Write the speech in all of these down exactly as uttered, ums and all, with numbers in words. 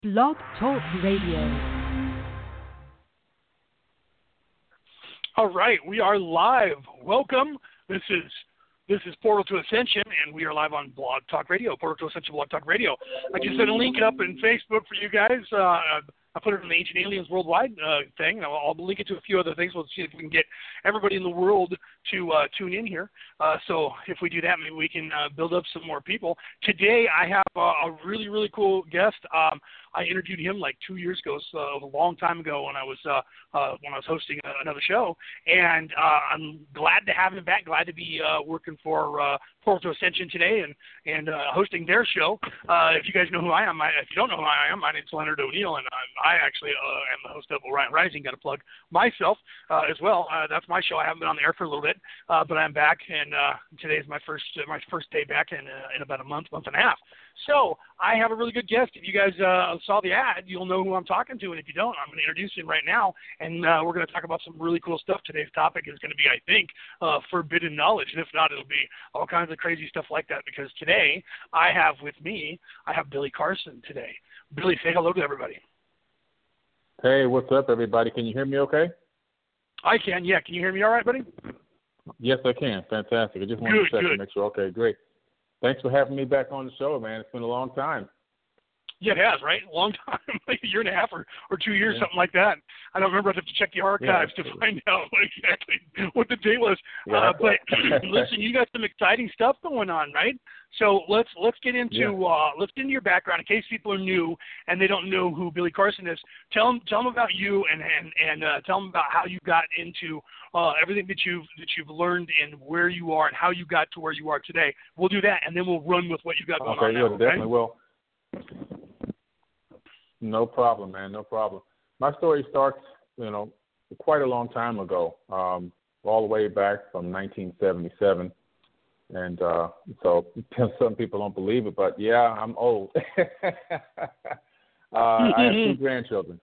Blog Talk Radio. All right, we are live. Welcome. This is this is Portal to Ascension, and we are live on Blog Talk Radio, Portal to Ascension Blog Talk Radio. I just set a link up in Facebook for you guys. Uh, I put it in the Ancient Aliens Worldwide uh, thing, and I'll, I'll link it to a few other things. We'll see if we can get everybody in the world to uh, tune in here. Uh, so if we do that, maybe we can uh, build up some more people. Today, I have uh, a really, really cool guest. Um, I interviewed him like two years ago, so a long time ago when I was uh, uh, when I was hosting another show, and uh, I'm glad to have him back. Glad to be uh, working for uh, Portal to Ascension today and and uh, hosting their show. Uh, if you guys know who I am, I, if you don't know who I am, my name's Leonard O'Neill, and I, I actually uh, am the host of Orion Rising. Got to plug myself uh, as well. Uh, that's my show. I haven't been on the air for a little bit, uh, but I'm back, and uh, today is my first uh, my first day back in uh, in about a month, month and a half. So I have a really good guest. If you guys uh, saw the ad, you'll know who I'm talking to. And if you don't, I'm going to introduce him right now. And uh, we're going to talk about some really cool stuff. Today's topic is going to be, I think, uh, forbidden knowledge. And if not, it'll be all kinds of crazy stuff like that. Because today I have with me, I have Billy Carson today. Billy, say hello to everybody. Hey, what's up, everybody? Can you hear me okay? I can, yeah. Can you hear me all right, buddy? Yes, I can. Fantastic. I just wanted good, to check good. and make sure. Okay, great. Thanks for having me back on the show, man. It's been a long time. Yeah, it has, right? A long time, like a year and a half or, or two years, yeah. something like that. I don't remember. I have to check the archives yeah, to find out exactly what the date was. Yeah. Uh, but listen, you got some exciting stuff going on, right? So let's let's get into yeah. uh, let's get into your background in case people are new and they don't know who Billy Carson is. Tell them tell them about you and and and uh, tell them about how you got into uh, everything that you've that you've learned and where you are and how you got to where you are today. We'll do that and then we'll run with what you got going okay, on yeah, now. Okay, definitely will. No problem, man. No problem. My story starts, you know, quite a long time ago, um, all the way back from nineteen seventy-seven. And uh, so some people don't believe it, but yeah, I'm old. uh, I have two grandchildren.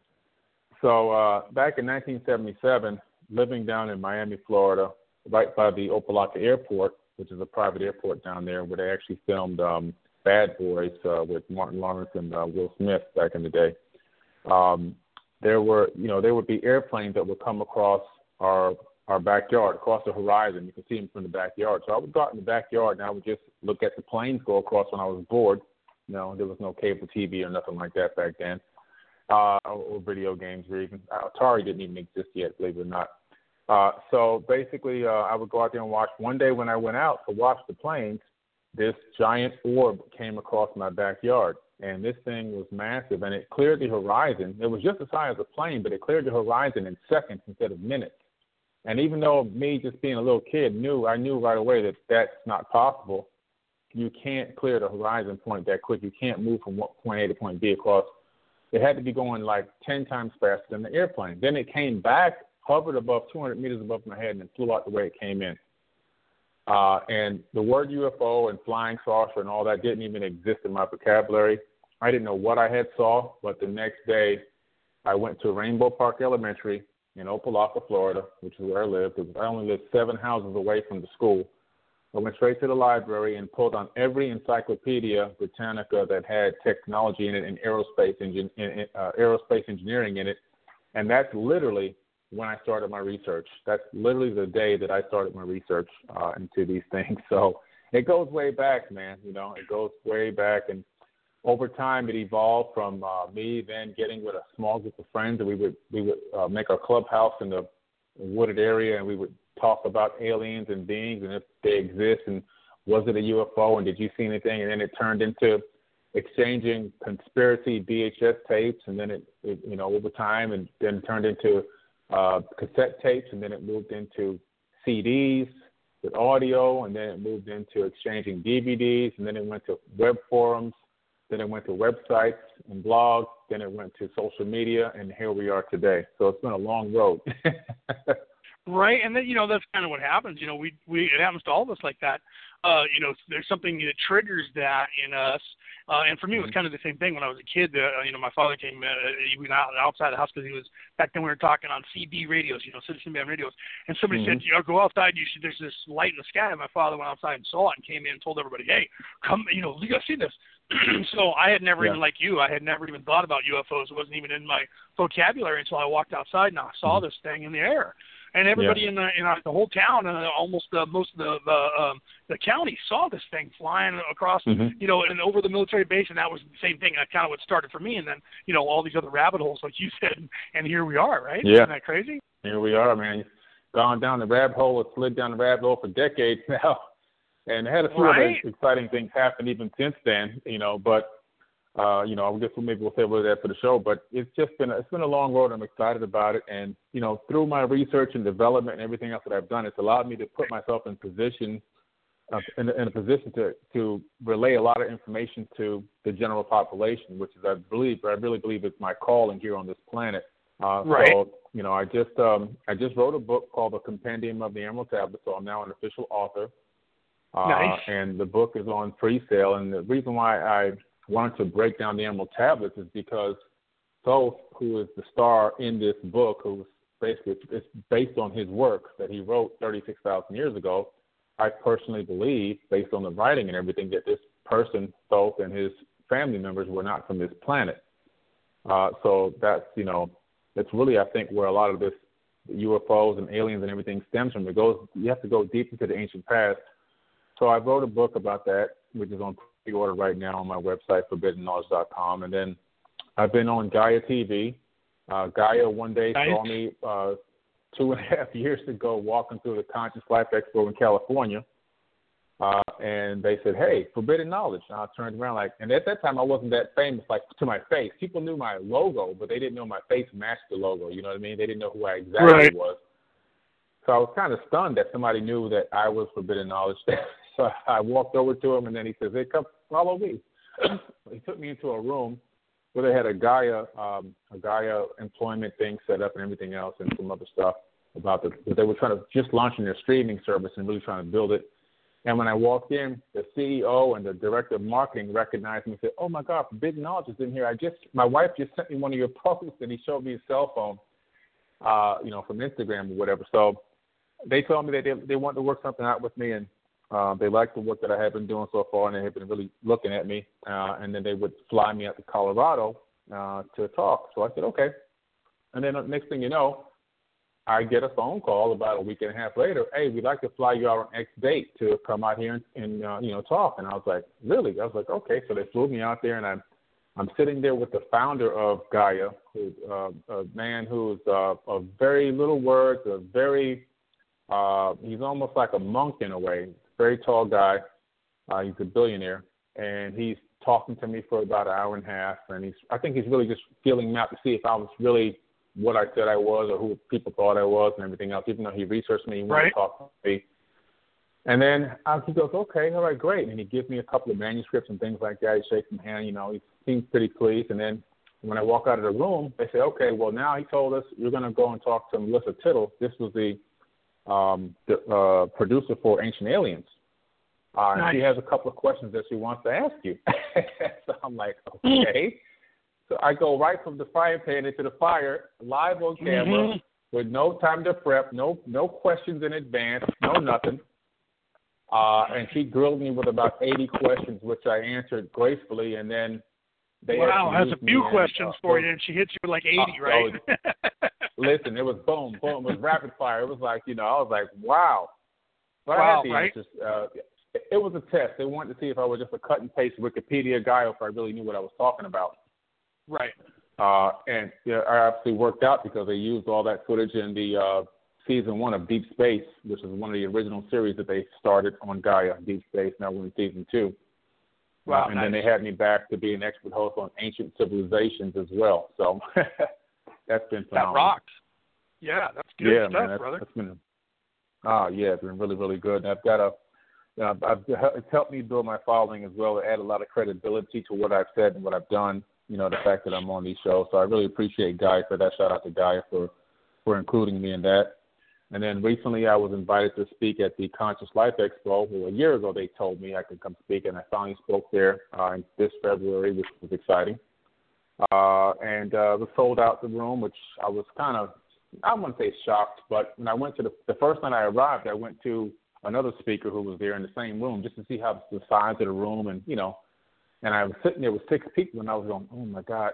So uh, back in nineteen seventy-seven, living down in Miami, Florida, right by the Opa-locka Airport, which is a private airport down there where they actually filmed um, Bad Boys uh, with Martin Lawrence and uh, Will Smith back in the day. Um, there were, you know, there would be airplanes that would come across our our backyard, across the horizon. You can see them from the backyard. So I would go out in the backyard and I would just look at the planes go across when I was bored. You know, there was no cable T V or nothing like that back then, uh, or, or video games or even Atari didn't even exist yet, believe it or not. Uh, so basically, uh, I would go out there and watch. One day when I went out to watch the planes, this giant orb came across my backyard, and this thing was massive, and it cleared the horizon. It was just the size of a plane, but it cleared the horizon in seconds instead of minutes. And even though me just being a little kid knew, I knew right away that that's not possible. You can't clear the horizon point that quick. You can't move from point A to point B across. It had to be going like ten times faster than the airplane. Then it came back, hovered above two hundred meters above my head, and it flew out the way it came in. Uh, and the word U F O and flying saucer and all that didn't even exist in my vocabulary. I didn't know what I had saw, but the next day I went to Rainbow Park Elementary in Opa-locka, Florida, which is where I lived. I only lived seven houses away from the school. I went straight to the library and pulled on every Encyclopedia Britannica that had technology in it and aerospace, engin- in, uh, aerospace engineering in it. And that's literally when I started my research. That's literally the day that I started my research uh, into these things. So it goes way back, man. You know, it goes way back. And over time, it evolved from uh, me then getting with a small group of friends, and we would we would uh, make our clubhouse in the wooded area, and we would talk about aliens and beings and if they exist, and was it a U F O, and did you see anything? And then it turned into exchanging conspiracy V H S tapes, and then it, it you know, over time, and then it turned into uh, cassette tapes, and then it moved into C Ds with audio, and then it moved into exchanging D V Ds, and then it went to web forums. Then it went to websites and blogs. Then it went to social media, and here we are today. So it's been a long road. Right, and then, you know, that's kind of what happens. You know, we, we it happens to all of us like that. Uh, you know, there's something that triggers that in us. Uh, and for me, it was kind of the same thing when I was a kid. Uh, you know, my father came, uh, he was out, outside the house because he was, back then we were talking on C B radios, you know, citizen band radios. And somebody mm-hmm. said, you know, go outside, you should, there's this light in the sky. And my father went outside and saw it and came in and told everybody, hey, come, you know, you got to see this. So I had never Yeah. even, like you, I had never even thought about U F Os. It wasn't even in my vocabulary until I walked outside and I saw Mm-hmm. this thing in the air. And everybody Yeah. in the in our, the whole town and uh, almost uh, most of the the, um, the county saw this thing flying across, Mm-hmm. you know, and over the military base, and that was the same thing. That kind of what started for me. And then, you know, all these other rabbit holes, like you said, and here we are, right? Yeah. Isn't that crazy? Here we are, man. Gone down the rabbit hole, or slid down the rabbit hole for decades now, and had a few Right. other exciting things happen even since then, you know. But uh, you know, I guess maybe we'll save that for the show. But it's just been a, it's been a long road. I'm excited about it, and you know, through my research and development and everything else that I've done, it's allowed me to put myself in position, uh, in, in a position to to relay a lot of information to the general population, which is I believe, I really believe, it's my calling here on this planet. Uh, Right. So, you know, I just um, I just wrote a book called The Compendium of the Emerald Tablet, so I'm now an official author. Uh, Nice. And the book is on pre-sale. And the reason why I wanted to break down the Emerald Tablets is because Thoth, who is the star in this book, who was basically it's based on his work that he wrote thirty-six thousand years ago. I personally believe, based on the writing and everything, that this person, Thoth, and his family members were not from this planet. Uh, so that's, you know, that's really, I think, where a lot of this U F Os and aliens and everything stems from. It goes, you have to go deep into the ancient past. So I wrote a book about that, which is on pre-order right now on my website, forbidden knowledge dot com. And then I've been on Gaia T V. Uh, Gaia one day Nice. saw me uh, two and a half years ago walking through the Conscious Life Expo in California. Uh, and they said, hey, Forbidden Knowledge. And I turned around like, and at that time I wasn't that famous, like to my face. People knew my logo, but they didn't know my face matched the logo. You know what I mean? They didn't know who I exactly Right. was. So I was kind of stunned that somebody knew that I was Forbidden Knowledge. So I walked over to him, and then he says, hey, come follow me. He took me into a room where they had a Gaia, um, a Gaia employment thing set up and everything else, and some other stuff about the. They were trying to just launching their streaming service and really trying to build it. And when I walked in, the C E O and the director of marketing recognized me and said, oh, my God, Forbidden Knowledge is in here. I just, my wife just sent me one of your posts, and he showed me his cell phone, uh, you know, from Instagram or whatever. So they told me that they, they wanted to work something out with me, and uh, they liked the work that I had been doing so far, and they had been really looking at me. Uh, and then they would fly me out to Colorado uh, to talk. So I said, okay. And then the next thing you know, I get a phone call about a week and a half later. Hey, we'd like to fly you out on X date to come out here and, and uh, you know, talk. And I was like, really? I was like, okay. So they flew me out there, and I'm I'm sitting there with the founder of Gaia, who's uh, a man who's uh, of very little words, a very uh, he's almost like a monk in a way. Very tall guy. Uh, he's a billionaire, and he's talking to me for about an hour and a half. And he's I think he's really just feeling me out to see if I was really what I said I was or who people thought I was and everything else, even though he researched me, he wanted Right. to talk to me. And then uh, he goes, okay, all right, great. And he gives me a couple of manuscripts and things like that. He shakes my hand, you know, he seems pretty pleased. And then when I walk out of the room, they say, okay, well, now he told us you're going to go and talk to Melissa Tittle. This was the, um, the uh, producer for Ancient Aliens. Uh, Nice. And she has a couple of questions that she wants to ask you. So I'm like, okay. So I go right from the frying pan into the fire, live on camera, Mm-hmm. with no time to prep, no no questions in advance, no nothing. Uh, and she grilled me with about eighty questions, which I answered gracefully. And then they Wow, has actually a used few me in, questions uh, for you, and she hits you with like eighty, uh, right? Listen, it was boom, boom, it was rapid fire. It was like, you know, I was like, wow. But I Wow, had the right? answers. Uh, it, it was a test. They wanted to see if I was just a cut and paste Wikipedia guy or if I really knew what I was talking about. Right. Uh, and yeah, I absolutely worked out because they used all that footage in the uh, season one of Deep Space, which is one of the original series that they started on Gaia, Deep Space. Now we're in season two. Wow, uh, and nice. then they had me back to be an expert host on ancient civilizations as well. So that's been phenomenal. That rocks. Yeah, that's good yeah, stuff, man, that's, brother. that's been, oh yeah, it's been really, really good. And I've got a, you know, I've, it's helped me build my following as well, to add a lot of credibility to what I've said and what I've done. You know, the fact that I'm on these shows. So I really appreciate Guy for that. Shout out to Guy for, for including me in that. And then recently I was invited to speak at the Conscious Life Expo. Well, a year ago they told me I could come speak, and I finally spoke there uh, this February, which was exciting. Uh, and uh, was sold out the room, which I was kind of, I wouldn't say shocked, but when I went to the, the first night I arrived, I went to another speaker who was there in the same room just to see how the size of the room and, you know, And I was sitting there with six people, and I was going, "Oh my God,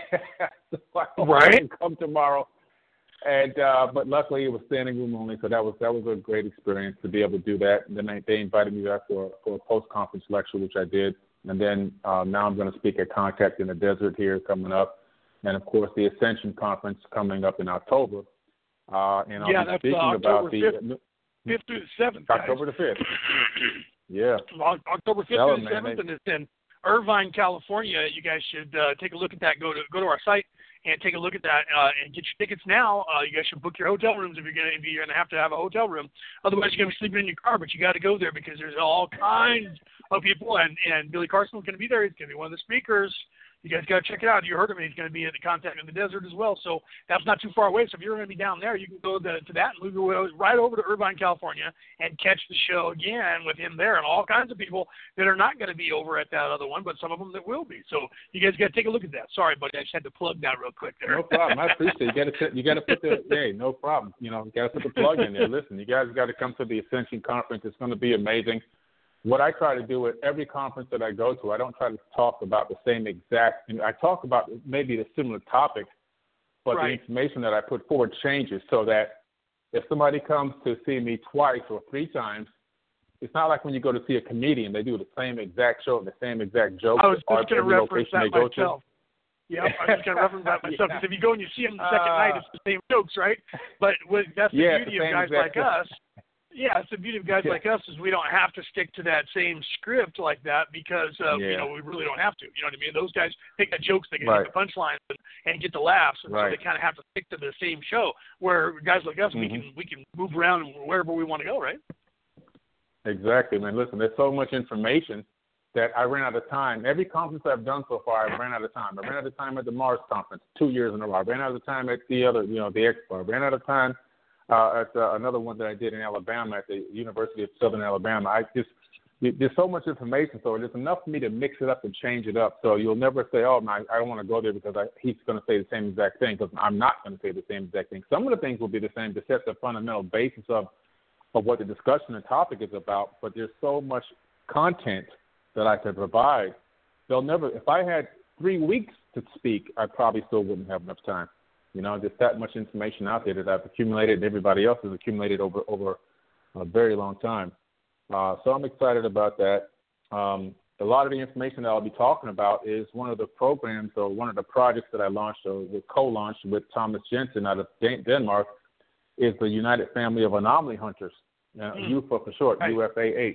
why don't right? I come tomorrow?" And uh, but luckily, it was standing room only, so that was that was a great experience to be able to do that. And then they, they invited me back for for a post conference lecture, which I did. And then uh, now I'm going to speak at Contact in the Desert here coming up, and of course the Ascension Conference coming up in October. Uh, and I'll yeah, be that's speaking uh, about October the fifth, fifth through the seventh. October the fifth. Yeah. October fifth Tell through the them, seventh, they... and it's in Irvine, California. You guys should uh, take a look at that. Go to go to our site and take a look at that uh, and get your tickets now. Uh, you guys should book your hotel rooms if you're gonna if you're gonna have to have a hotel room. Otherwise, you're gonna be sleeping in your car. But you got to go there because there's all kinds of people, and and Billy Carson's gonna be there. He's gonna be one of the speakers. You guys got to check it out. You heard of him. He's going to be at the Contact in the Desert as well. So that's not too far away. So if you're going to be down there, you can go to, to that and we go right over to Irvine, California, and catch the show again with him there and all kinds of people that are not going to be over at that other one, but some of them that will be. So you guys got to take a look at that. Sorry, buddy, I just had to plug that real quick there. No problem. I appreciate it. You got to you got to put the hey, no problem. You know, you got to put the plug in there. Listen, you guys got to come to the Ascension Conference. It's going to be amazing. What I try to do at every conference that I go to, I don't try to talk about the same exact, and I talk about maybe the similar topics, but right. the information that I put forward changes so that if somebody comes to see me twice or three times, it's not like when you go to see a comedian, they do the same exact show, the same exact joke. I was just going to reference that go myself. To. Yeah, I was just going to reference that myself, because yeah. if you go and you see them the second uh, night, it's the same jokes, right? But with, that's the yeah, beauty the of guys like joke. us. Yeah, it's the beauty of guys yeah. like us is we don't have to stick to that same script like that because, uh, yeah. you know, we really don't have to. You know what I mean? Those guys pick the jokes, they can right. hit the punchlines and, and get the laughs, and right. so they kind of have to stick to the same show. Where guys like us, mm-hmm. we can we can move around wherever we want to go, right? Exactly, man. Listen, there's so much information that I ran out of time. Every conference I've done so far, I ran out of time. I ran out of time at the Mars conference two years in a row. I ran out of time at the other, you know, the Expo. I ran out of time uh, at uh, another one that I did in Alabama at the University of Southern Alabama. I just there's so much information, so there's enough for me to mix it up and change it up. So you'll never say, "Oh, I, I don't want to go there because I, he's going to say the same exact thing," because I'm not going to say the same exact thing. Some of the things will be the same to set the fundamental basis of of what the discussion and topic is about. But there's so much content that I could provide. They'll never. If I had three weeks to speak, I probably still wouldn't have enough time. You know, just that much information out there that I've accumulated and everybody else has accumulated over over a very long time. Uh, so I'm excited about that. Um, a lot of the information that I'll be talking about is one of the programs or one of the projects that I launched or co-launched with Thomas Jensen out of Dan- Denmark is the United Family of Anomaly Hunters, uh, mm. U F A for short, right. U F A H.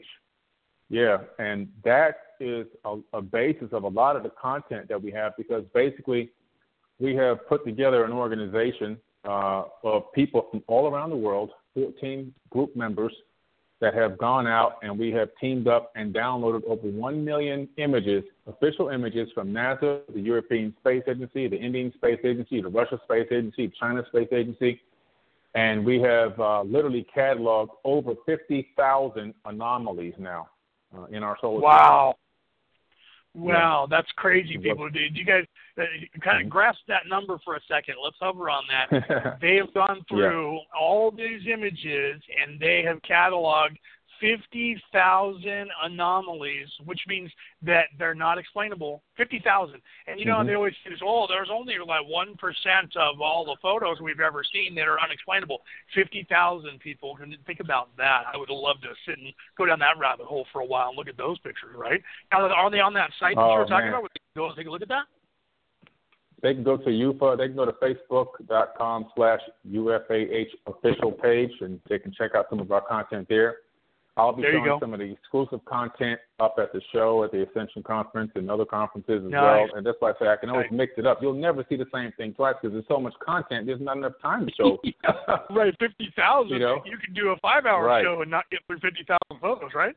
Yeah, and that is a, a basis of a lot of the content that we have because basically we have put together an organization uh, of people from all around the world, fourteen group members that have gone out and we have teamed up and downloaded over one million images, official images from NASA, the European Space Agency, the Indian Space Agency, the Russia Space Agency, China Space Agency, and we have uh, literally cataloged over fifty thousand anomalies now. Uh, in our solar wow. system. Wow, yeah. That's crazy, people. Did you guys uh, kind of grasp that number for a second? Let's hover on that. They have gone through yeah. all these images, and they have cataloged fifty thousand anomalies, which means that they're not explainable. fifty thousand. And, you know, mm-hmm. they always say, oh, there's only like one percent of all the photos we've ever seen that are unexplainable. fifty thousand people. Can think about that. I would love to sit and go down that rabbit hole for a while and look at those pictures, right? Now, are they on that site that oh, you were talking man. about? Would they go and take a look at that? They can go to U F A. They can go to Facebook.com slash UFAH official page, and they can check out some of our content there. I'll be showing some of the exclusive content up at the show, at the Ascension Conference, and other conferences as nice. well. And that's why I say I can always nice. mix it up. You'll never see the same thing twice because there's so much content. There's not enough time to show. Right, fifty thousand. You know? You can do a five-hour right. show and not get through fifty thousand photos, right?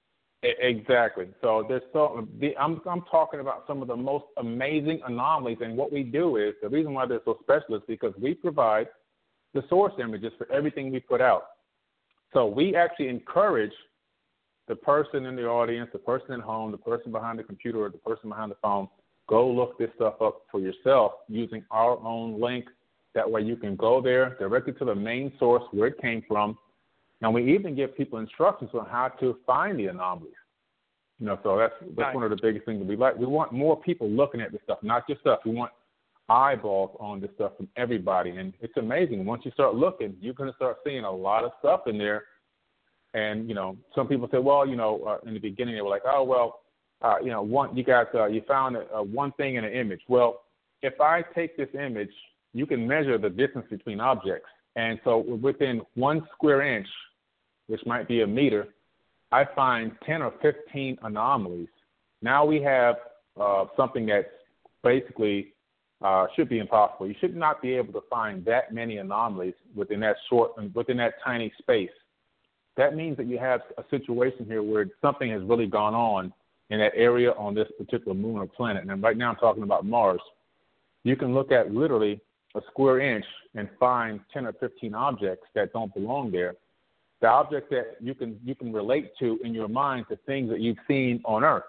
Exactly. So there's so the, I'm I'm talking about some of the most amazing anomalies, and what we do is the reason why they're so special is because we provide the source images for everything we put out. So we actually encourage the person in the audience, the person at home, the person behind the computer, or the person behind the phone, go look this stuff up for yourself using our own link. That way you can go there directly to the main source where it came from. And we even give people instructions on how to find the anomalies. You know, so that's that's Nice. one of the biggest things that we like. We want more people looking at this stuff, not just us. We want eyeballs on this stuff from everybody, and it's amazing. Once you start looking, you're going to start seeing a lot of stuff in there. And you know, some people say, well, you know, uh, in the beginning they were like, oh, well, uh, you know, one you got uh, you found a, a one thing in an image. Well, if I take this image, you can measure the distance between objects, and so within one square inch, which might be a meter, I find ten or fifteen anomalies. Now we have uh, something that's basically uh, should be impossible. You should not be able to find that many anomalies within that short, within that tiny space. That means that you have a situation here where something has really gone on in that area on this particular moon or planet. And right now I'm talking about Mars. You can look at literally a square inch and find ten or fifteen objects that don't belong there. The objects that you can you can relate to in your mind to things that you've seen on Earth.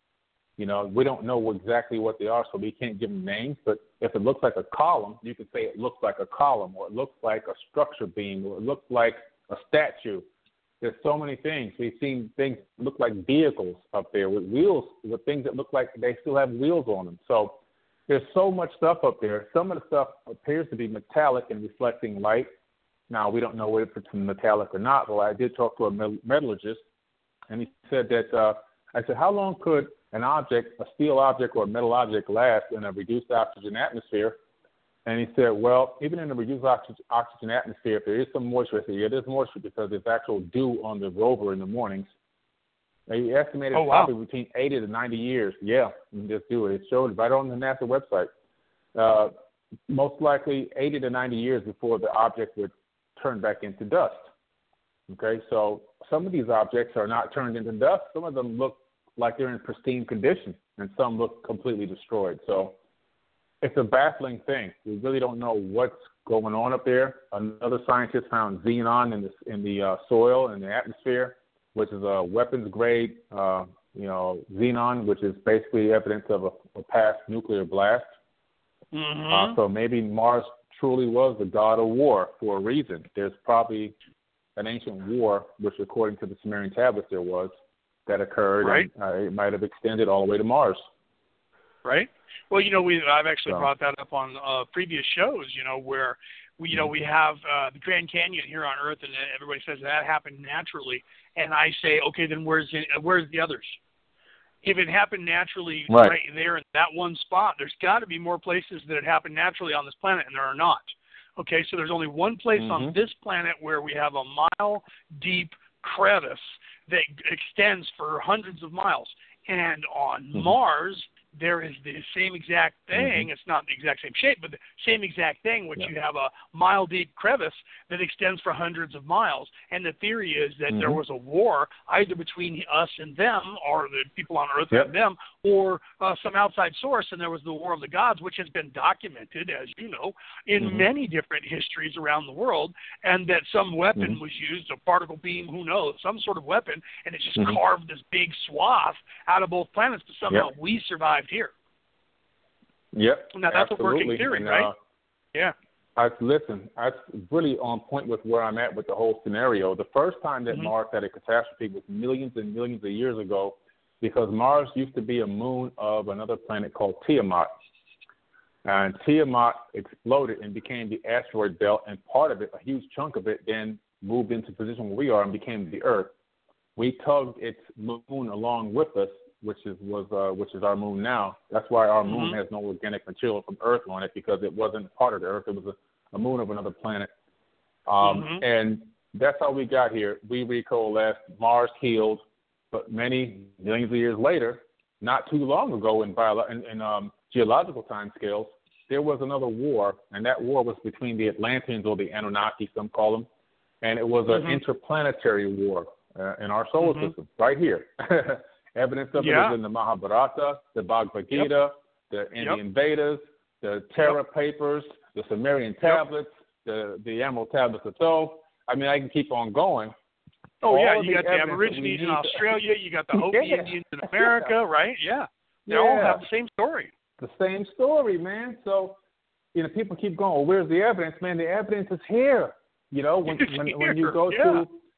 You know, we don't know exactly what they are, so we can't give them names. But if it looks like a column, you can say it looks like a column, or it looks like a structure beam, or it looks like a statue. There's so many things. We've seen things look like vehicles up there with wheels, with things that look like they still have wheels on them. So there's so much stuff up there. Some of the stuff appears to be metallic and reflecting light. Now, we don't know whether it's metallic or not, but I did talk to a metallurgist, and he said that, uh, I said, how long could an object, a steel object or a metal object, last in a reduced oxygen atmosphere? And he said, well, even in a reduced oxygen atmosphere, if there is some moisture, I said, yeah, there's moisture because there's actual dew on the rover in the mornings. And he estimated oh, wow. probably between eighty to ninety years. Yeah, you can just do it. It showed right on the NASA website. Uh, most likely eighty to ninety years before the object would turn back into dust. Okay, so some of these objects are not turned into dust. Some of them look like they're in pristine condition, and some look completely destroyed. So it's a baffling thing. We really don't know what's going on up there. Another scientist found xenon in the in the uh, soil in the atmosphere, which is a weapons grade, uh, you know, xenon, which is basically evidence of a, a past nuclear blast. Mm-hmm. Uh, so maybe Mars truly was the god of war for a reason. There's probably an ancient war, which according to the Sumerian tablets there was, that occurred. Right. And, uh, it might have extended all the way to Mars. Right. Well, you know, we I've actually So. brought that up on uh, previous shows, you know, where we, you know, we have uh, the Grand Canyon here on Earth, and everybody says that happened naturally. And I say, okay, then where's the, where's the others? If it happened naturally Right. right there in that one spot, there's got to be more places that it happened naturally on this planet, and there are not. Okay, so there's only one place Mm-hmm. on this planet where we have a mile-deep crevice that extends for hundreds of miles. And on Mm-hmm. Mars, there is the same exact thing. Mm-hmm. It's not the exact same shape, but the same exact thing, which Yeah. you have a mile-deep crevice that extends for hundreds of miles. And the theory is that Mm-hmm. there was a war either between us and them, or the people on Earth Yep. and them, or uh, some outside source, and there was the War of the Gods, which has been documented, as you know, in Mm-hmm. many different histories around the world, and that some weapon Mm-hmm. was used, a particle beam, who knows, some sort of weapon, and it just Mm-hmm. carved this big swath out of both planets, but somehow Yep. we survived here. Yep. Now, that's absolutely. a working theory, and, right? Uh, Yeah. I listen. I'm really on point with where I'm at with the whole scenario. The first time that Mhm. Mars had a catastrophe was millions and millions of years ago, because Mars used to be a moon of another planet called Tiamat, and Tiamat exploded and became the asteroid belt, and part of it, a huge chunk of it, then moved into the position where we are and became the Earth. We tugged its moon along with us, which is was uh, which is our moon now. That's why our moon Mhm. has no organic material from Earth on it, because it wasn't part of the Earth. It was a, a moon of another planet. Um, Mhm. And that's how we got here. We recoalesced. Mars healed, but many millions of years later, not too long ago in, bio- in, in um, geological timescales, there was another war, and that war was between the Atlanteans, or the Anunnaki, some call them, and it was Mhm. an interplanetary war uh, in our solar Mhm. system, right here. Evidence of Yeah. it is in the Mahabharata, the Bhagavad Gita, the Indian Vedas, the Terra Yep. Papers, the Sumerian tablets, the, the Emerald Tablets of Thoth. I mean, I can keep on going. Oh, All yeah, of you the got the evidence that we Aborigines in need to- Australia, you got the Hopi Yeah. Indians in America, right? Yeah. They all Yeah. have the same story. The same story, man. So, you know, people keep going, well, where's the evidence? Man, the evidence is here. You know, when It's when, here, when you go yeah. to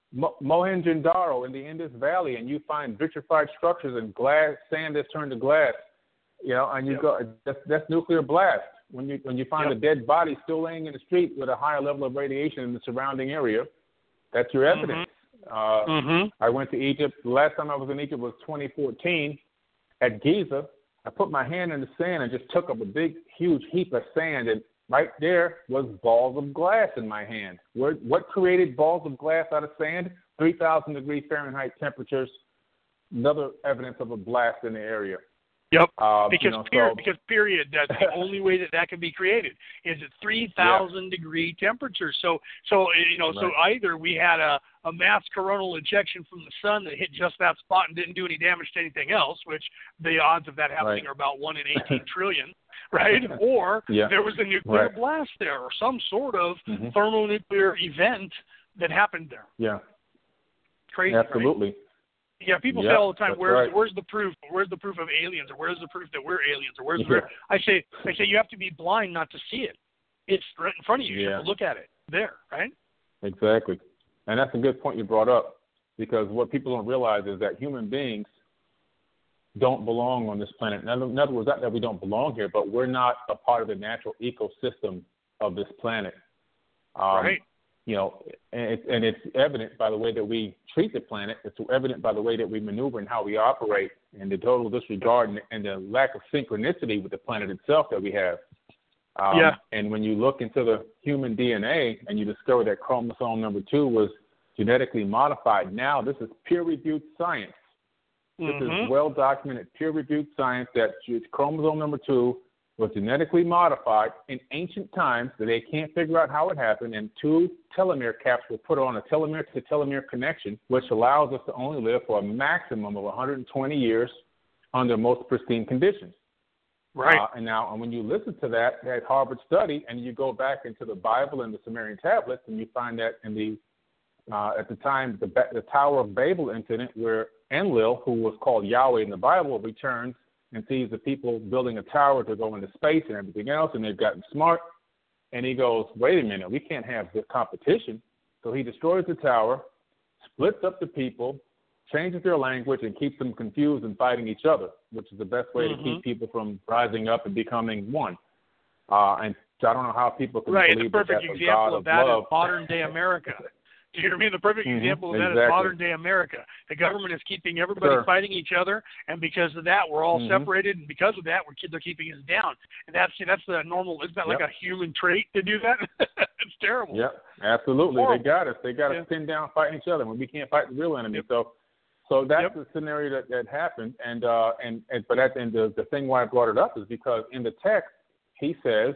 Mo- Mohenjo-Daro in the Indus Valley, and you find vitrified structures and glass sand that's turned to glass. You know, and you yep. go that's, that's nuclear blast. When you when you find yep. a dead body still laying in the street with a higher level of radiation in the surrounding area, that's your evidence. Mm-hmm. Uh, mm-hmm. I went to Egypt. The last time I was in Egypt was twenty fourteen at Giza. I put my hand in the sand and just took up a big, huge heap of sand, and right there was balls of glass in my hand. Where, what created balls of glass out of sand? three thousand degree Fahrenheit temperatures, another evidence of a blast in the area. Yep, uh, because, you know, period, so, because period, that's the only way that that can be created is at three thousand yeah. degree temperatures. So, so you know, right. so either we had a, a mass coronal injection from the sun that hit just that spot and didn't do any damage to anything else, which the odds of that happening right. are about one in eighteen trillion, right? Or yeah. there was a nuclear right. blast there or some sort of mm-hmm. thermonuclear event that happened there. Yeah, crazy, absolutely. Right? Yeah, people yep, say all the time, "Where's right. where's the proof? Where's the proof of aliens? Or where's the proof that we're aliens? Or where's yeah. the?" I say, I say, you have to be blind not to see it. It's right in front of you. You yeah. have to look at it there, right? Exactly, and that's a good point you brought up, because what people don't realize is that human beings don't belong on this planet. In other, in other words, not that we don't belong here, but we're not a part of the natural ecosystem of this planet. Um, right. You know, and it's, and it's evident by the way that we treat the planet. It's evident by the way that we maneuver and how we operate, and the total disregard and, and the lack of synchronicity with the planet itself that we have. Um, yeah. And when you look into the human D N A and you discover that chromosome number two was genetically modified, now this is peer-reviewed science. This mm-hmm. is well-documented, peer-reviewed science that chromosome number two was genetically modified in ancient times that they can't figure out how it happened, and two telomere caps were put on a telomere-to-telomere connection, which allows us to only live for a maximum of one hundred twenty years under most pristine conditions. Right. Uh, and now, and when you listen to that, that Harvard study, and you go back into the Bible and the Sumerian tablets, and you find that in the uh, at the time, the, the Tower of Babel incident, where Enlil, who was called Yahweh in the Bible, returns and sees the people building a tower to go into space and everything else, and they've gotten smart. And he goes, wait a minute, we can't have this competition. So he destroys the tower, splits up the people, changes their language, and keeps them confused and fighting each other, which is the best way mm-hmm. to keep people from rising up and becoming one. Uh, and I don't know how people can right. believe the perfect that that's example a God of of that love. is modern-day America. Do you hear me? The perfect mm-hmm, example of that exactly. is modern-day America. The government is keeping everybody sure. fighting each other, and because of that, we're all mm-hmm. separated, and because of that, we're they're keeping us down. And that's that's the normal. Isn't that yep. like a human trait to do that? It's terrible. Yeah, absolutely. Horrible. They got us. They got us yeah. pinned down fighting each other when we can't fight the real enemy. Yep. So, so that's yep. the scenario that, that happened. And uh, and and but that and the the thing why I brought it up is because in the text he says,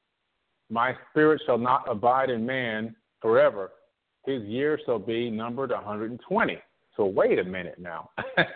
"My spirit shall not abide in man forever. His years shall be numbered one hundred twenty. So wait a minute now.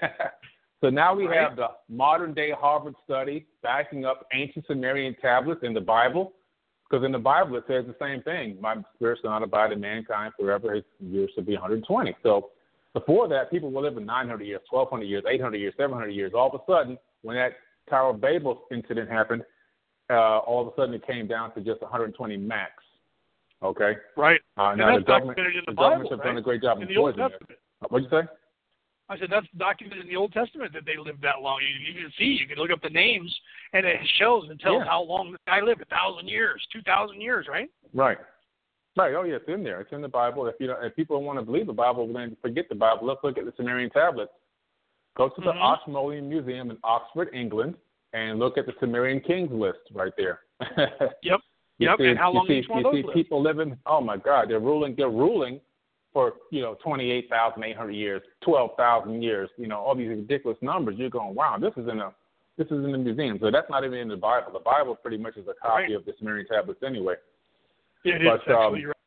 So now we right. have the modern-day Harvard study backing up ancient Sumerian tablets in the Bible, because in the Bible it says the same thing. My spirit shall not abide in mankind forever. His years shall be one hundred twenty. So before that, people were living nine hundred years, twelve hundred years, eight hundred years, seven hundred years. All of a sudden, when that Tower of Babel incident happened, uh, all of a sudden it came down to just one hundred twenty max. Okay. Right. Uh, and now that's the government, documented in the, the Bible, governments have right? done a great job in in the Old poisoning Testament. it. What'd you say? I said that's documented in the Old Testament that they lived that long. You, you can see, you can look up the names, and it shows and tells yeah. how long the guy lived—a thousand years, two thousand years, right? Right. Right. Oh, yeah, it's in there. It's in the Bible. If you know, if people want to believe the Bible, then forget the Bible. Let's look at the Sumerian tablets. Go to the mm-hmm. Ashmolean Museum in Oxford, England, and look at the Sumerian kings list right there. Yep. You yep. see, and how long you each see, one you of those see live? people living. Oh my God, they're ruling. They're ruling for you know twenty-eight thousand eight hundred years, twelve thousand years. You know all these ridiculous numbers. You're going, wow, this is in a this is in the museum. So that's not even in the Bible. The Bible pretty much is a copy right. of the Sumerian tablets anyway. It but, is actually um, right.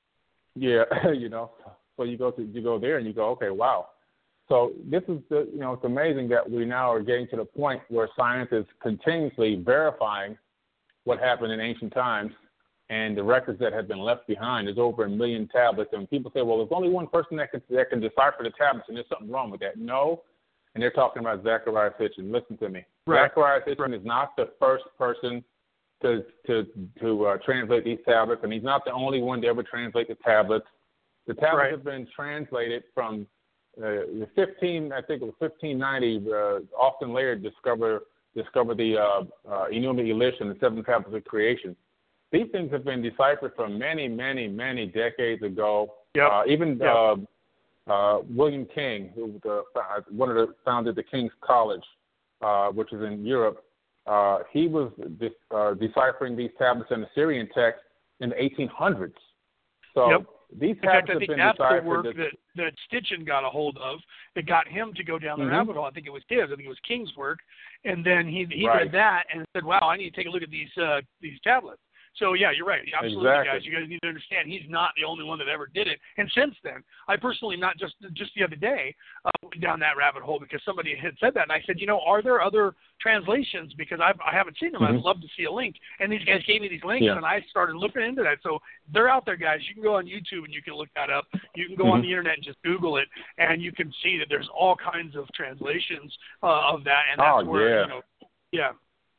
Yeah, you know. So you go to you go there and you go, okay, wow. So this is the you know it's amazing that we now are getting to the point where science is continuously verifying what happened in ancient times and the records that have been left behind. There's over a million tablets, and people say, well, there's only one person that can that can decipher the tablets, and there's something wrong with that. No, and they're talking about Zecharia Sitchin. Listen to me. Right. Zecharia Sitchin right. is not the first person to to to uh, translate these tablets, and he's not the only one to ever translate the tablets. The tablets right. have been translated from uh, the fifteen, I think it was fifteen ninety. Uh, Austin Laird discovered discovered the uh, uh, Enuma Elish and the Seven Tablets of Creation. These things have been deciphered from many, many, many decades ago. Yep. Uh, even yep. uh, uh, William King, who was the, one of the founded the King's College, uh, which is in Europe, uh, he was de- uh, deciphering these tablets in the Syrian text in the eighteen hundreds. So yep. these in fact, tablets I have think been that's deciphered. the work that, that, that Stitchin got a hold of that got him to go down the mm-hmm. rabbit hole. I think it was his. I think it was King's work. And then he he right. read that and said, wow, I need to take a look at these uh, these tablets. So, yeah, you're right. Absolutely, exactly. guys. You guys need to understand he's not the only one that ever did it. And since then, I personally, not just just the other day, uh, went down that rabbit hole because somebody had said that. And I said, you know, are there other translations? Because I've, I haven't seen them. Mm-hmm. I'd love to see a link. And these guys gave me these links, yeah. and I started looking into that. So they're out there, guys. You can go on YouTube and you can look that up. You can go mm-hmm. on the Internet and just Google it, and you can see that there's all kinds of translations uh, of that. And that's oh, where, yeah. you know, yeah.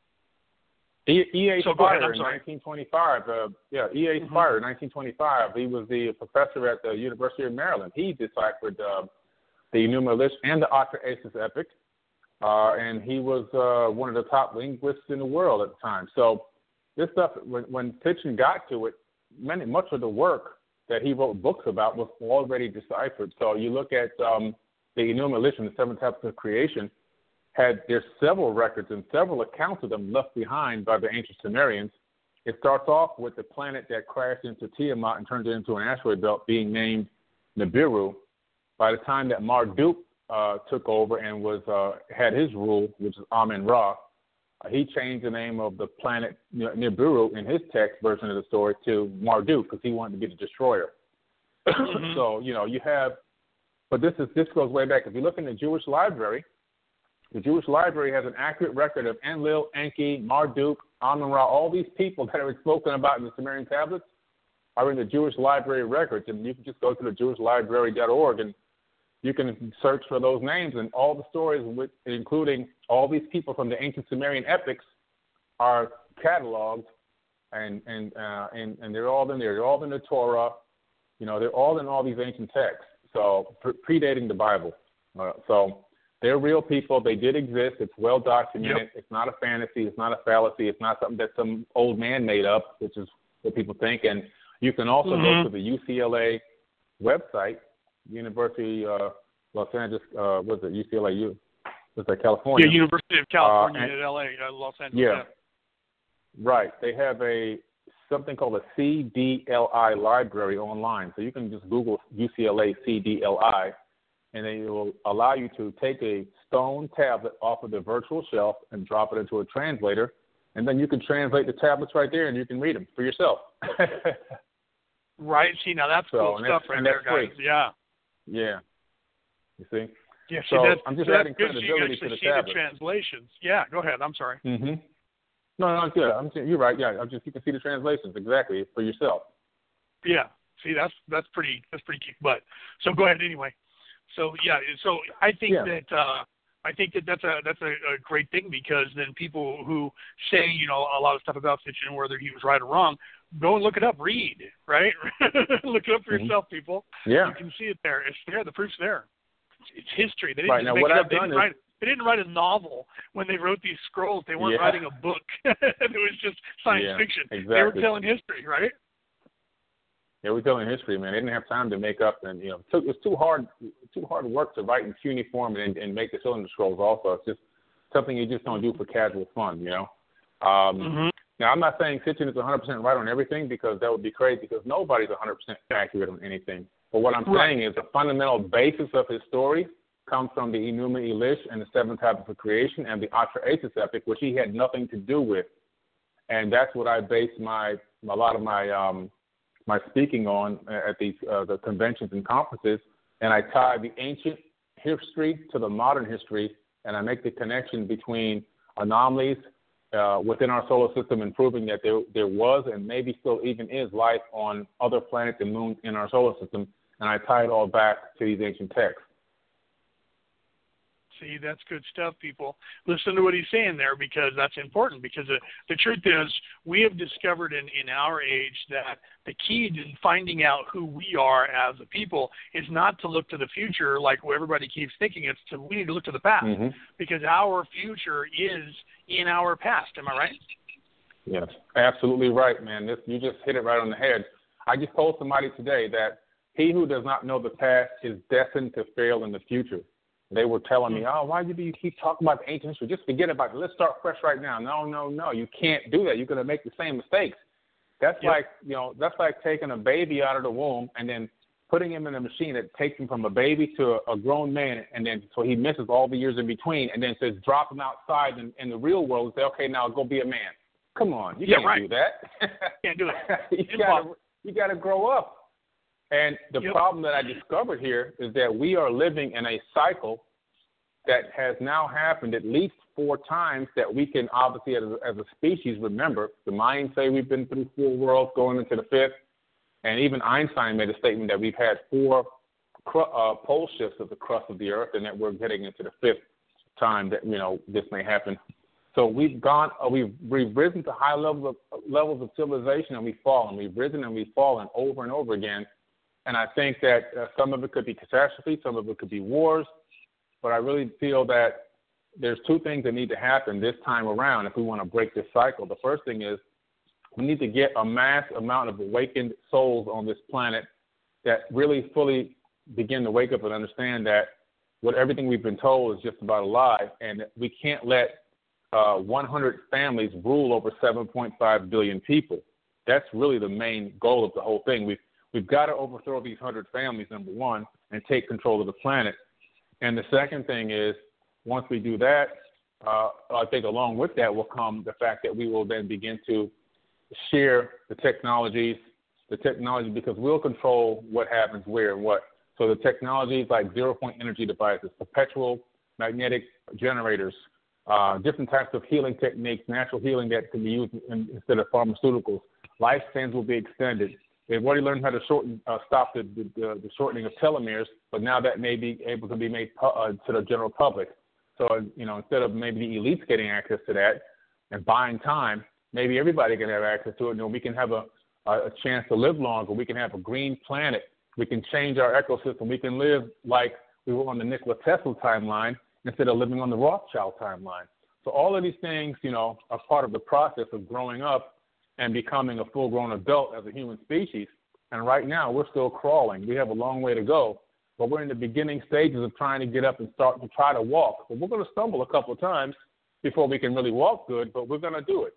E. E. A. So Spider in nineteen twenty-five. Uh, yeah, E. A. Mm-hmm. Spider in nineteen twenty-five. He was the professor at the University of Maryland. He deciphered uh, the Enuma Elish and the Atrahasis epic, uh, and he was uh, one of the top linguists in the world at the time. So this stuff, when, when Stitchin got to it, many much of the work that he wrote books about was already deciphered. So you look at um, the Enuma Elish and the Seven Tablets of Creation. Had there's several records and several accounts of them left behind by the ancient Sumerians. It starts off with the planet that crashed into Tiamat and turned it into an asteroid belt being named Nibiru. By the time that Marduk uh, took over and was uh, had his rule, which is Amen-Ra, uh, he changed the name of the planet Nibiru in his text version of the story to Marduk because he wanted to be the destroyer. Mm-hmm. So, you know, you have, but this is this goes way back. If you look in the Jewish library, the Jewish library has an accurate record of Enlil, Enki, Marduk, Amen-Ra. All these people that are spoken about in the Sumerian tablets are in the Jewish library records. And you can just go to the jewish library dot org and you can search for those names. And all the stories, with, including all these people from the ancient Sumerian epics, are cataloged, and and, uh, and, and they're all in there. They're all in the Torah. You know, they're all in all these ancient texts, so pre- predating the Bible. Uh, so... They're real people. They did exist. It's well documented. Yep. It's not a fantasy. It's not a fallacy. It's not something that some old man made up, which is what people think. And you can also mm-hmm. go to the U C L A website, University uh, Los Angeles, uh, what is it, U C L A, U, what's that, California? Yeah, University of California uh, and, at L A, uh, Los Angeles. Yeah, yeah, right. They have a something called a C D L I library online. So you can just Google U C L A C D L I. And it will allow you to take a stone tablet off of the virtual shelf and drop it into a translator, and then you can translate the tablets right there, and you can read them for yourself. Right. See, now that's so, cool stuff right there, guys. Free. Yeah. Yeah. You see? Yeah. See, so that's, I'm just so adding that's good. credibility So you to the see tablet. the translations. Yeah. Go ahead. I'm sorry. Mm-hmm. No, no, good. I'm, you're right. Yeah. I'm just you can see the translations exactly for yourself. Yeah. See, that's that's pretty that's pretty kick butt. So go ahead anyway. So yeah, so I think yeah. that uh, I think that that's a that's a, a great thing, because then people who say, you know, a lot of stuff about Stitchin, whether he was right or wrong, go and look it up, read, right? Look it up for mm-hmm. yourself, people. Yeah, you can see it there. It's there. The proof's there. It's, it's history. They didn't right. just Now, make what it I've up. They done didn't, is, write, they didn't write a novel when they wrote these scrolls. They weren't yeah. writing a book. It was just science yeah, fiction. Exactly. They were telling history, right? Yeah, we're telling history, man. They didn't have time to make up, and you know, it took, it's too hard, too hard work to write in cuneiform and, and make the cylinder scrolls. Also, it's just something you just don't do for casual fun, you know. Um, mm-hmm. Now, I'm not saying Stitchin is one hundred percent right on everything, because that would be crazy, because nobody's one hundred percent accurate on anything. But what I'm right. saying is the fundamental basis of his story comes from the Enuma Elish and the Seven Tablets of Creation and the Atrahasis epic, which he had nothing to do with. And that's what I base my a lot of my um, my speaking on at these uh, the conventions and conferences, and I tie the ancient history to the modern history, and I make the connection between anomalies uh, within our solar system and proving that there there was and maybe still even is life on other planets and moons in our solar system, and I tie it all back to these ancient texts. See, that's good stuff, people. Listen to what he's saying there, because that's important. Because the, the truth is, we have discovered in, in our age that the key to finding out who we are as a people is not to look to the future like everybody keeps thinking. It's to we need to look to the past, mm-hmm. because our future is in our past. Am I right? Yes, absolutely right, man. This, you just hit it right on the head. I just told somebody today that he who does not know the past is destined to fail in the future. They were telling me, oh, why do you keep talking about the ancient history? Just forget about it. Let's start fresh right now. No, no, no. You can't do that. You're going to make the same mistakes. That's yep. like, you know, that's like taking a baby out of the womb and then putting him in a machine that takes him from a baby to a, a grown man, and then so he misses all the years in between, and then says drop him outside in, in the real world and say, okay, now go be a man. Come on, you yeah, can't right. do that. Can't do it. you got to you got to grow up. And the yep. problem that I discovered here is that we are living in a cycle that has now happened at least four times that we can obviously as a, as a species remember. The Mayans say we've been through four worlds going into the fifth. And even Einstein made a statement that we've had four cr- uh, pole shifts of the crust of the earth, and that we're getting into the fifth time that, you know, this may happen. So we've gone, uh, we've, we've risen to high levels of levels of civilization, and we've fallen. We've risen and we've fallen over and over again. And I think that uh, some of it could be catastrophe, some of it could be wars. But I really feel that there's two things that need to happen this time around if we want to break this cycle. The first thing is we need to get a mass amount of awakened souls on this planet that really fully begin to wake up and understand that what everything we've been told is just about a lie, and that we can't let uh, one hundred families rule over seven point five billion people. That's really the main goal of the whole thing. We've, we've got to overthrow these one hundred families, number one, and take control of the planet. And the second thing is, once we do that, uh, I think along with that will come the fact that we will then begin to share the technologies, the technology, because we'll control what happens where and what. So the technologies like zero-point energy devices, perpetual magnetic generators, uh, different types of healing techniques, natural healing that can be used in, instead of pharmaceuticals. Lifespans will be extended. They've already learned how to shorten, uh, stop the, the, the shortening of telomeres, but now that may be able to be made pu- uh, to the general public. So, you know, instead of maybe the elites getting access to that and buying time, maybe everybody can have access to it, and we can have a, a chance to live longer. We can have a green planet. We can change our ecosystem. We can live like we were on the Nikola Tesla timeline instead of living on the Rothschild timeline. So all of these things, you know, are part of the process of growing up and becoming a full-grown adult as a human species. And right now, we're still crawling. We have a long way to go, but we're in the beginning stages of trying to get up and start to try to walk. So we're going to stumble a couple of times before we can really walk good, but we're going to do it.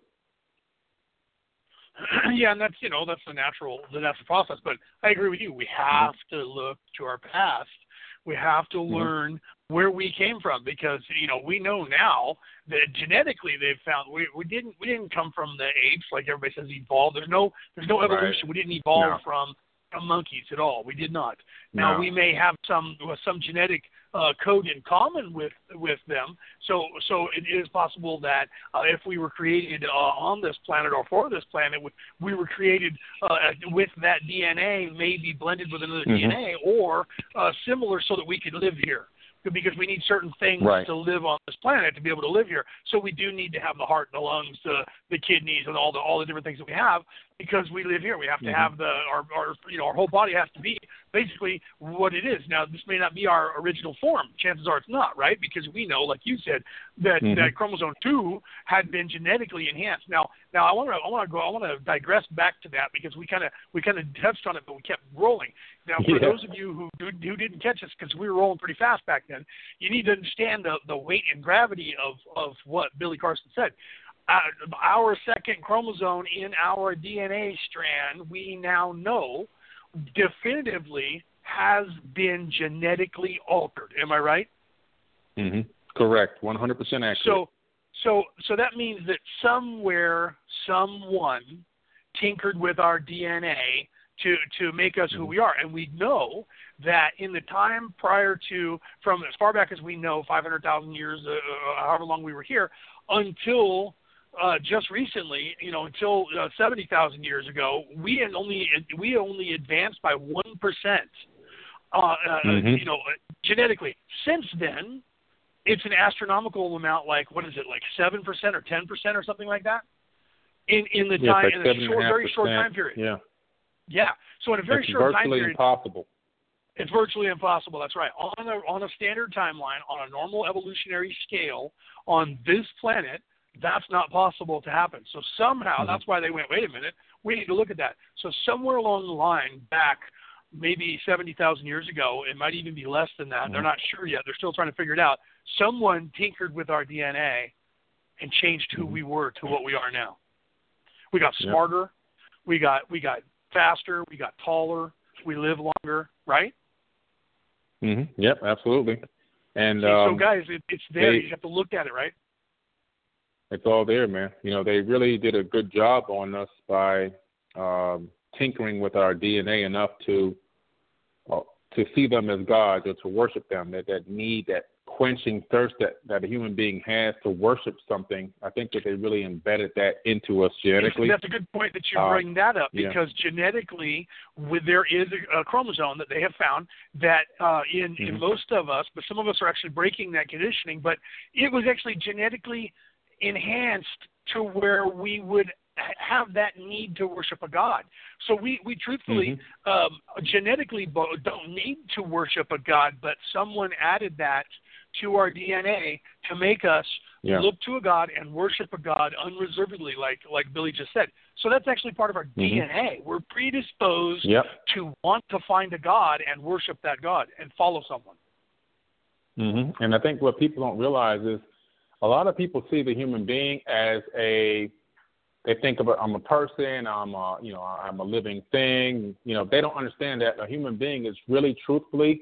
Yeah, and that's, you know, that's the natural, the natural process. But I agree with you. We have mm-hmm. to look to our past. We have to mm-hmm. learn where we came from, because, you know, we know now that genetically they've found we, we didn't we didn't come from the apes like everybody says evolved. There's no there's no evolution. Right. We didn't evolve no. from, from monkeys at all. We did not. Now no. we may have some some genetic uh, code in common with with them. So so it is possible that uh, if we were created uh, on this planet or for this planet, we were created uh, with that D N A maybe blended with another mm-hmm. D N A or uh, similar, so that we could live here. Because we need certain things right. to live on this planet to be able to live here. So we do need to have the heart and the lungs, the, the kidneys, and all the all the different things that we have, because we live here. We have to mm-hmm. have the our, our you know our whole body has to be basically what it is. Now, this may not be our original form. Chances are it's not, right? Because we know, like you said, that, mm-hmm. that chromosome two had been genetically enhanced. Now, now I want to I want to go I want to digress back to that, because we kind of we kind of touched on it, but we kept rolling. Now, for yeah. those of you who, who didn't catch us, because we were rolling pretty fast back then, you need to understand the, the weight and gravity of, of what Billy Carson said. Uh, our second chromosome in our D N A strand, we now know definitively has been genetically altered. Am I right? Mm-hmm. Correct. one hundred percent accurate. So, so, so that means that somewhere, someone tinkered with our D N A to to make us who we are. And we know that in the time prior to, from as far back as we know, five hundred thousand years, uh, however long we were here, until uh, just recently, you know, until uh, seventy thousand years ago, we had only we only advanced by one percent, uh, uh, mm-hmm. you know, genetically. Since then, it's an astronomical amount, like, what is it, like seven percent or ten percent or something like that? In in the yeah, time, like in a short, very short time period. Yeah. Yeah. So in a very it's short time virtually period. impossible. It's virtually impossible. That's right. On a on a standard timeline, on a normal evolutionary scale, on this planet, that's not possible to happen. So somehow, mm-hmm. that's why they went, wait a minute, we need to look at that. So somewhere along the line, back maybe seventy thousand years ago, it might even be less than that. Mm-hmm. They're not sure yet. They're still trying to figure it out. Someone tinkered with our D N A and changed who mm-hmm. we were to what we are now. We got smarter. Yep. We got we got faster. We got taller. We live longer. Right? Mm-hmm. Yep, absolutely. And See, um, so, guys, it, it's there. they, you have to look at it, right? It's all there, man. You know, they really did a good job on us by um, tinkering with our D N A enough to uh, to see them as gods or to worship them. That that need, that quenching thirst that, that a human being has to worship something. I think that they really embedded that into us genetically. That's a good point that you uh, bring that up, because yeah. genetically, with, there is a, a chromosome that they have found that uh, in, mm-hmm. in most of us, but some of us are actually breaking that conditioning, but it was actually genetically enhanced to where we would have that need to worship a god. So we, we truthfully mm-hmm. um, genetically don't need to worship a god, but someone added that to our D N A to make us yeah. look to a god and worship a god unreservedly, like like Billy just said. So that's actually part of our mm-hmm. D N A. We're predisposed yep. to want to find a god and worship that god and follow someone. Mm-hmm. And I think what people don't realize is a lot of people see the human being as a, they think about, I'm a person, I'm a, you know, I'm a living thing. You know, they don't understand that a human being is really truthfully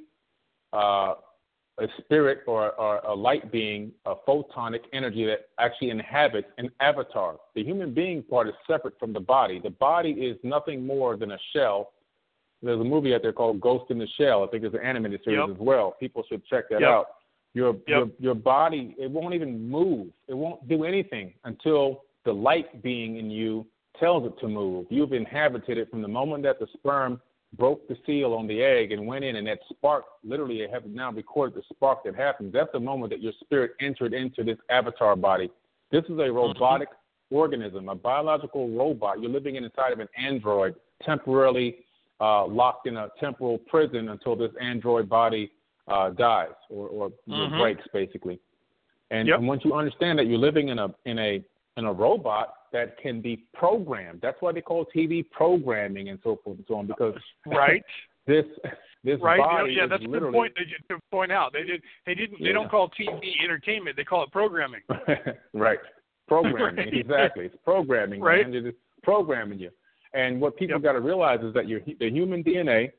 uh, a spirit or, or a light being, a photonic energy that actually inhabits an avatar. The human being part is separate from the body. The body is nothing more than a shell. There's a movie out there called Ghost in the Shell. I think there's an animated series yep. as well. People should check that yep. out. Your, yep. your your body, it won't even move. It won't do anything until the light being in you tells it to move. You've inhabited it from the moment that the sperm broke the seal on the egg and went in, and that spark, literally, I have now recorded the spark that happens. That's the moment that your spirit entered into this avatar body. This is a robotic mm-hmm. organism, a biological robot. You're living inside of an android, temporarily uh, locked in a temporal prison until this android body uh, dies or, or mm-hmm. breaks, basically. And, yep. and once you understand that you're living in a in a in a robot that can be programmed. That's why they call T V programming and so forth and so on, because right. this this right. body yeah, is that's a literally good point to point out. They did they didn't yeah. they don't call T V entertainment, they call it programming. right. Programming, right. exactly. It's programming, right. man. It is programming you. And what people yep. got to realize is that your the human D N A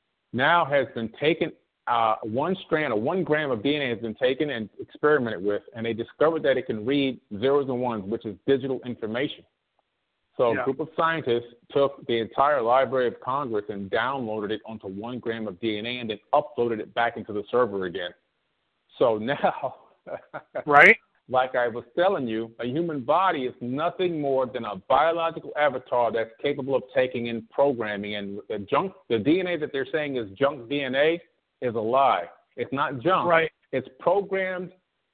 now has been taken. Uh, one strand or one gram of D N A has been taken and experimented with, and they discovered that it can read zeros and ones, which is digital information. So yeah. a group of scientists took the entire Library of Congress and downloaded it onto one gram of D N A and then uploaded it back into the server again. So now, right? like I was telling you, a human body is nothing more than a biological avatar that's capable of taking in programming. And the junk, the D N A that they're saying is junk D N A, is a lie. It's not junk. Right. It's programmed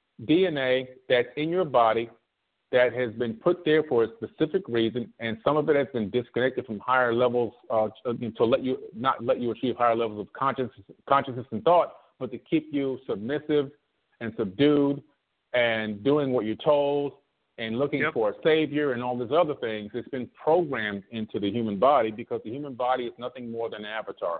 D N A that's in your body that has been put there for a specific reason, and some of it has been disconnected from higher levels uh, to let you not let you achieve higher levels of consciousness, consciousness and thought, but to keep you submissive and subdued and doing what you're told and looking yep. for a savior and all these other things. It's been programmed into the human body because the human body is nothing more than an avatar.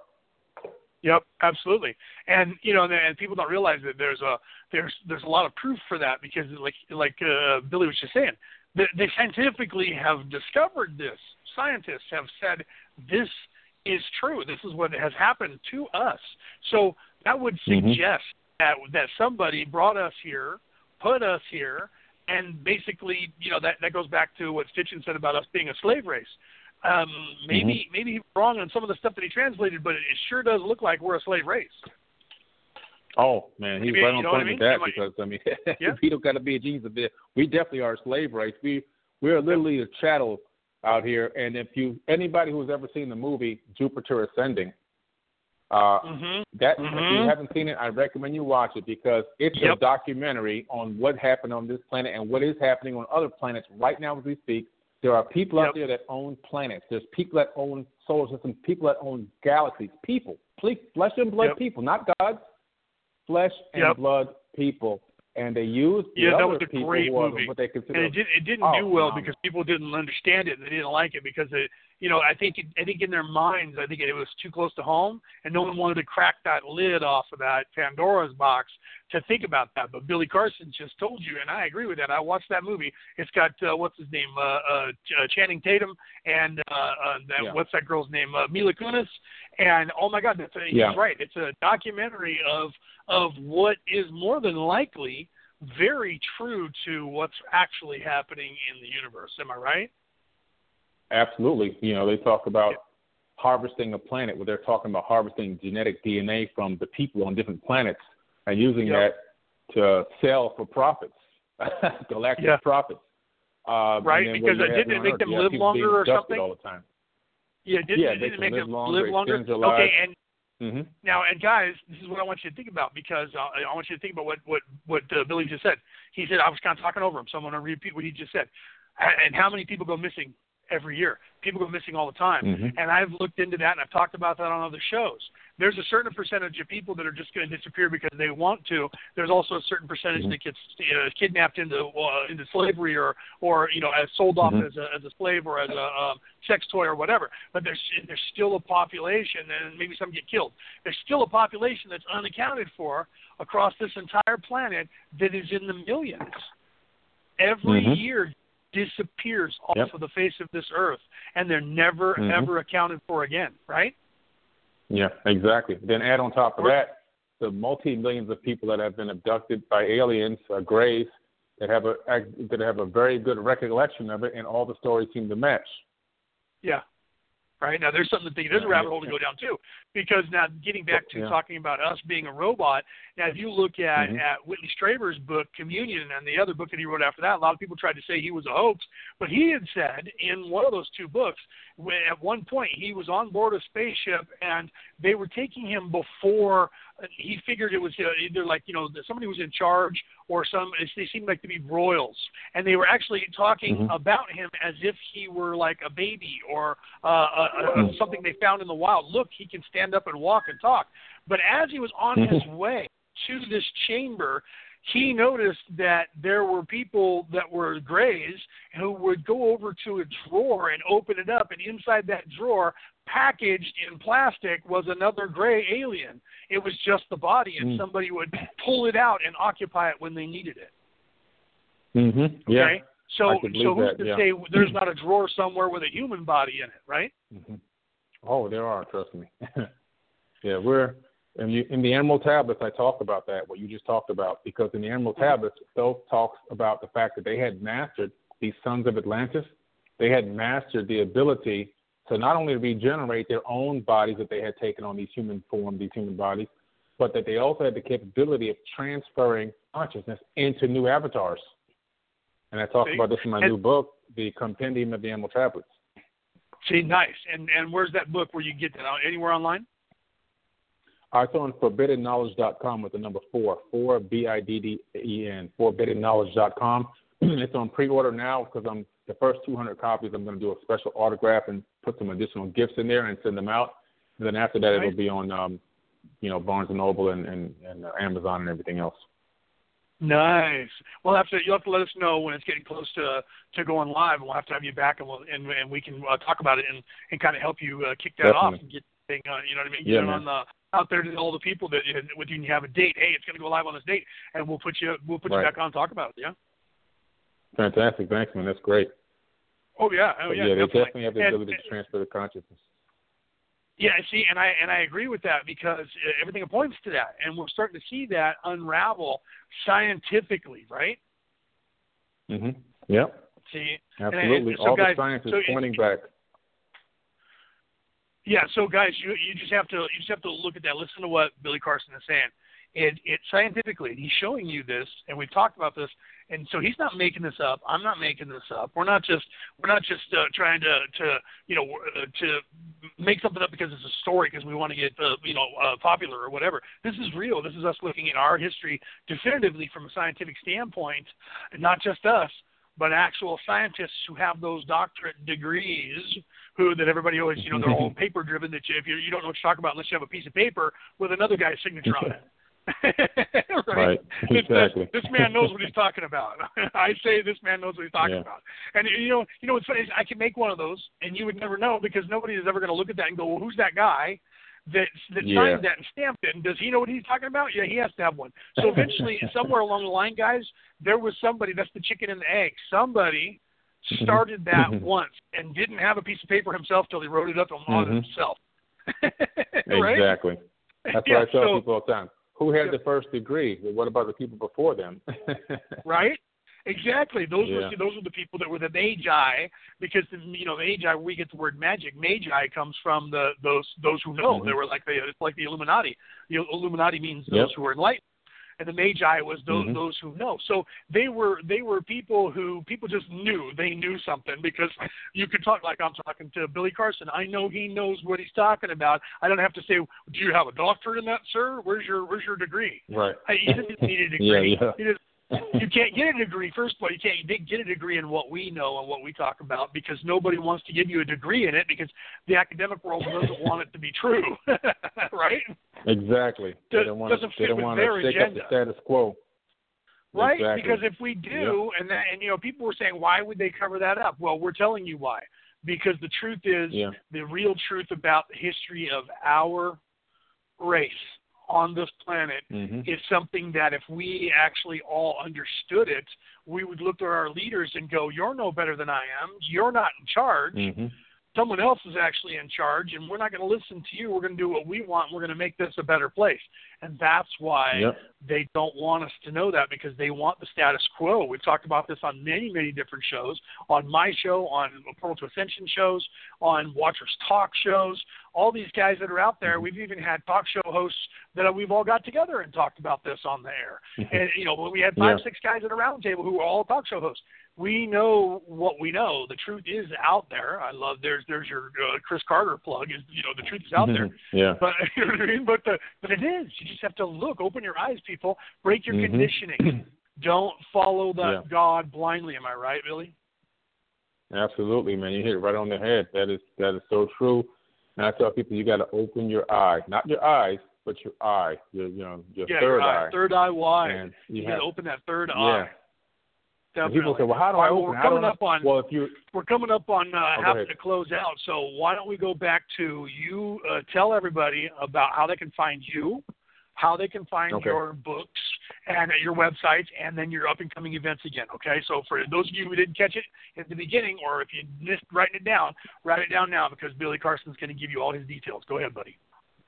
Yep, absolutely, and you know, and people don't realize that there's a there's there's a lot of proof for that, because like like uh, Billy was just saying, they, they scientifically have discovered this. Scientists have said this is true. This is what has happened to us. So that would suggest mm-hmm. that that somebody brought us here, put us here, and basically, you know, that that goes back to what Stitchin said about us being a slave race. Um, maybe mm-hmm. maybe he's wrong on some of the stuff that he translated, but it sure does look like we're a slave race. Oh, man, he's maybe, right on point I mean? with that might, because, I mean, yeah. we don't got to be a genius of this. We definitely are a slave race. We, we're literally a chattel out here, and if you anybody who's ever seen the movie Jupiter Ascending, Uh, mm-hmm. That mm-hmm. if you haven't seen it, I recommend you watch it because it's yep. a documentary on what happened on this planet and what is happening on other planets right now as we speak. There are people yep. out there that own planets. There's people that own solar systems, people that own galaxies. People, flesh and blood yep. people, not gods. Flesh and yep. blood people. And they use the yeah, that other was a people great who are movie. what they consider. And it, did, it didn't oh, do well phenomenal. because people didn't understand it and they didn't like it because it, you know, I think it, I think in their minds, I think it was too close to home, and no one wanted to crack that lid off of that Pandora's box to think about that. But Billy Carson just told you, and I agree with that. I watched that movie. It's got uh, what's his name, uh, uh, Channing Tatum, and uh, uh, that, yeah. what's that girl's name, uh, Mila Kunis. And oh my God, that's a, yeah. he's right. It's a documentary of of what is more than likely very true to what's actually happening in the universe. Am I right? Absolutely. You know, they talk about yeah. harvesting a planet where they're talking about harvesting genetic D N A from the people on different planets and using yep. that to sell for profits, galactic yeah. profits. Uh, right, because it didn't it make them live longer or something? All the time. Yeah, didn't yeah, it didn't make them longer, live longer? Okay, and mm-hmm. now, and guys, this is what I want you to think about because uh, I want you to think about what what what uh, Billy just said. He said I was kind of talking over him, so I'm going to repeat what he just said. And how many people go missing every year? People go missing all the time, mm-hmm. and I've looked into that and I've talked about that on other shows. There's a certain percentage of people that are just going to disappear because they want to. There's also a certain percentage mm-hmm. that gets uh, kidnapped into uh, into slavery or or you know as sold off mm-hmm. as a as a slave or as a um, sex toy or whatever. But there's there's still a population, and maybe some get killed. There's still a population that's unaccounted for across this entire planet that is in the millions. Every mm-hmm. year disappears off yep. of the face of this earth, and they're never, mm-hmm. ever accounted for again, right? Yeah, exactly. Then add on top of that the multi-millions of people that have been abducted by aliens, uh, grays, that have a that have a very good recollection of it, and all the stories seem to match. Yeah. Right. Now, there's something to think. There's a rabbit hole to go down, too, because now getting back to yeah. talking about us being a robot, now, if you look at, mm-hmm. at Whitley Strieber's book, Communion, and the other book that he wrote after that, a lot of people tried to say he was a hoax, but he had said in one of those two books, when at one point he was on board a spaceship, and they were taking him before he figured it was either like, you know, somebody was in charge or some, they seemed like to be royals. And they were actually talking mm-hmm. about him as if he were like a baby or uh, a, a, something they found in the wild. Look, he can stand up and walk and talk. But as he was on his way to this chamber, he noticed that there were people that were grays who would go over to a drawer and open it up, and inside that drawer, packaged in plastic, was another gray alien. It was just the body, and mm. somebody would pull it out and occupy it when they needed it. Mm-hmm. Yeah. Okay? So, so who's that, to yeah. say there's not a drawer somewhere with a human body in it, right? Mm-hmm. Oh, there are, trust me. yeah, we're... In, you, in the Emerald Tablets, I talked about that, what you just talked about, because in the Emerald Tablets, Thoth talks about the fact that they had mastered, these sons of Atlantis, they had mastered the ability to not only regenerate their own bodies that they had taken on these human form, these human bodies, but that they also had the capability of transferring consciousness into new avatars. And I talk See? about this in my and, new book, The Compendium of the Emerald Tablets. See, nice. And and where's that book where you get that? Anywhere online? It's on forbidden knowledge dot com with the number four, four B I D D E N, forbidden knowledge dot com. It's on pre-order now because I'm the first two hundred copies. I'm going to do a special autograph and put some additional gifts in there and send them out. And then after that, nice. It'll be on, um, you know, Barnes and Noble and, and, and uh, Amazon and everything else. Nice. We'll have to. You'll have to let us know when it's getting close to to going live, and we'll have to have you back, and we'll and, and we can uh, talk about it and, and kind of help you uh, kick that Definitely. off and get thing. Uh, you know what I mean? Yeah, get it man. on the out there to all the people that with you, you have a date. Hey, it's going to go live on this date, and we'll put you we'll put right. you back on and talk about it. Yeah. Fantastic. Thanks, man. That's great. Oh yeah. Oh but yeah. yeah, they definitely. definitely have the ability and, to transfer the consciousness. Yeah, see, and I and I agree with that because everything points to that, and we're starting to see that unravel scientifically, right? Mhm. Yep. See, absolutely. And, and so all guys, the science is so pointing it, back. Yeah, so guys, you you just have to you just have to look at that. Listen to what Billy Carson is saying. It it scientifically, he's showing you this, and we've talked about this. And so he's not making this up. I'm not making this up. We're not just we're not just uh, trying to, to you know uh, to make something up because it's a story because we want to get uh, you know uh, popular or whatever. This is real. This is us looking at our history definitively from a scientific standpoint, and not just us, but actual scientists who have those doctorate degrees, who that everybody always, you know, they're all paper driven. That you, if you, you don't know what you're talking about unless you have a piece of paper with another guy's signature on it. right? Right. Exactly. This, this man knows what he's talking about. I say this man knows what he's talking yeah. about. And you know, you know what's funny is I can make one of those, and you would never know because nobody is ever going to look at that and go, "Well, who's that guy that that yeah. signed that and stamped it? And does he know what he's talking about? Yeah, he has to have one." So eventually, somewhere along the line, guys, there was somebody. That's the chicken and the egg. Somebody started that once and didn't have a piece of paper himself till he wrote it up on mm-hmm. himself. right? Exactly. That's yeah, what I tell so, people all the time. Who had yeah. the first degree? What about the people before them? right? Exactly. Those yeah. were those were the people that were the magi, because the, you know magi. We get the word magic. Magi comes from the those those who know. Mm-hmm. They were like the it's like the Illuminati. The Illuminati means those yep. who are enlightened, and the magi was those mm-hmm. those who know. So they were they were people who people just knew they knew something, because you could talk like I'm talking to Billy Carson. I know he knows what he's talking about. I don't have to say, "Do you have a doctorate in that, sir? Where's your where's your degree?" Right. I, he didn't need a degree. yeah, yeah. He didn't, you can't get a degree. First of all, you can't get a degree in what we know and what we talk about, because nobody wants to give you a degree in it, because the academic world doesn't want it to be true, right? Exactly. They don't want doesn't to, they fit don't with want their to shake agenda. up the status quo. Right? Exactly. Because if we do, yep. and that, and you know, people were saying, why would they cover that up? Well, we're telling you why. Because the truth is, yeah. the real truth about the history of our race on this planet mm-hmm. is something that if we actually all understood it, we would look at our leaders and go, "You're no better than I am. You're not in charge. Mm-hmm. Someone else is actually in charge, and we're not going to listen to you. We're going to do what we want. We're going to make this a better place." And that's why yep. they don't want us to know that, because they want the status quo. We've talked about this on many, many different shows, on my show, on Portal to Ascension shows, on Watchers Talk shows, all these guys that are out there. We've even had talk show hosts that we've all got together and talked about this on the air. And, you know, we had five, yeah. six guys at a round table who were all talk show hosts. We know what we know. The truth is out there. I love there's there's your uh, Chris Carter plug. Is you know the truth is out there. yeah. But you know what I mean. But the but it is. You just have to look. Open your eyes, people. Break your mm-hmm. conditioning. Don't follow the yeah. God blindly. Am I right, Billy? Absolutely, man. You hit it right on the head. That is that is so true. And I tell people, you got to open your eye, not your eyes, but your eye. Your you know your yeah, third your eye. eye. Third eye wide. And you you got to have, open that third yeah. eye. Definitely. People say, "Well, how do I well, open? We're How coming do I?" up on. Well, if you We're coming up on uh, oh, having to close out. So why don't we go back to you? Uh, tell everybody about how they can find you, how they can find okay. your books and your websites, and then your up and coming events again. Okay. So for those of you who didn't catch it at the beginning, or if you missed writing it down, write it down now, because Billy Carson's going to give you all his details. Go ahead, buddy.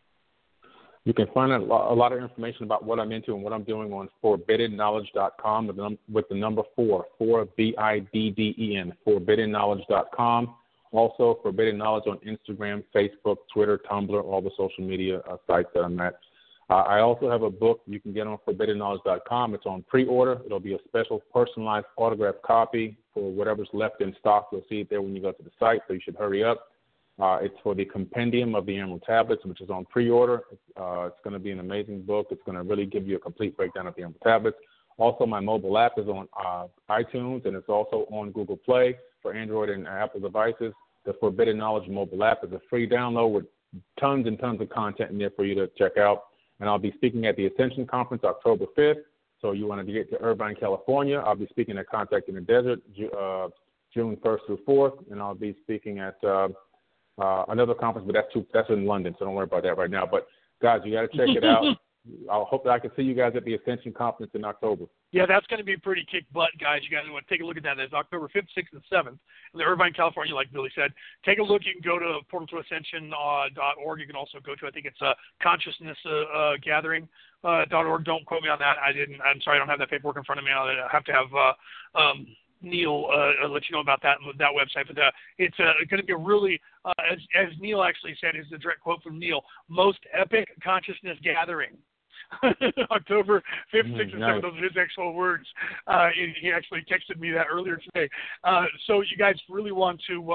You can find out a lot of information about what I'm into and what I'm doing on forbidden knowledge dot com with the, num- with the number four, four B I D D E N, forbidden knowledge dot com. Also, Forbidden Knowledge on Instagram, Facebook, Twitter, Tumblr, all the social media uh, sites that I'm at. Uh, I also have a book you can get on forbidden knowledge dot com. It's on pre-order. It'll be a special personalized autographed copy for whatever's left in stock. You'll see it there when you go to the site, so you should hurry up. Uh, it's for the Compendium of the Emerald Tablets, which is on pre-order. Uh, it's going to be an amazing book. It's going to really give you a complete breakdown of the Emerald Tablets. Also, my mobile app is on uh, iTunes, and it's also on Google Play for Android and Apple devices. The Forbidden Knowledge mobile app is a free download with tons and tons of content in there for you to check out. And I'll be speaking at the Ascension Conference October fifth. So you want to get to Irvine, California. I'll be speaking at Contact in the Desert uh, June first through fourth, and I'll be speaking at uh, Uh, another conference, but that's too, that's in London, so don't worry about that right now. But, guys, you got to check it out. I hope that I can see you guys at the Ascension Conference in October. Yeah, that's going to be pretty kick butt, guys. You guys want to take a look at that. It's October fifth, sixth, and seventh in Irvine, California, like Billy said. Take a look. You can go to portal to ascension dot org. You can also go to, I think it's uh, consciousness uh, uh, gathering dot org. Don't quote me on that. I didn't. I'm sorry, I don't have that paperwork in front of me. I have to have uh, um, Neil uh, let you know about that that website. But uh, it's uh, going to be a really, uh, as, as Neil actually said, is the direct quote from Neil, most epic consciousness gathering. October fifth, sixth, and seventh, those are his actual words. Uh, he actually texted me that earlier today. Uh, so you guys really want to uh,